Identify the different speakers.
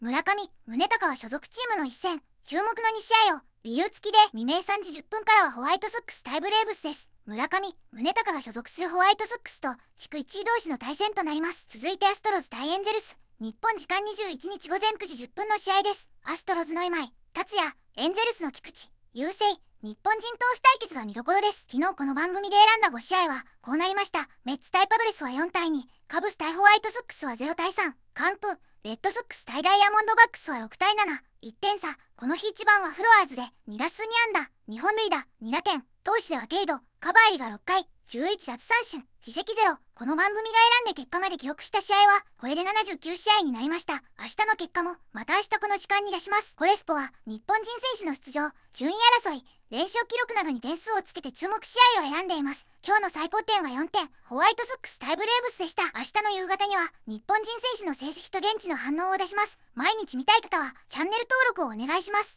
Speaker 1: 村上宗隆は所属チームの一戦、注目の2試合を理由付きで未明3時10分からはホワイトソックス対ブレーブスです。村上宗隆が所属するホワイトソックスと地区1位同士の対戦となります。続いてアストロズ対エンゼルス、日本時間21日午前9時10分の試合です。アストロズの今井達也、エンゼルスの菊池雄星、日本人投手対決が見どころです。昨日この番組で選んだ5試合はこうなりました。メッツ対パドレスは4対2、カブス対ホワイトソックスは0対3、完封、レッドソックス対ダイヤモンドバックスは6対7、1点差。この日一番はフロアーズで2打数2安打、2本塁打、2打点、投手ではケイド、カバーリが6回、11奪三振、自責0。この番組が選んで結果まで記録した試合はこれで79試合になりました。明日の結果もまた明日この時間に出します。コレスポは日本人選手の出場、順位争い、連勝記録などに点数をつけて注目試合を選んでいます。今日の最高点は4点、ホワイトソックス対ブレーブスでした。明日の夕方には日本人選手の成績と現地の反応を出します。毎日見たい方はチャンネル登録をお願いします。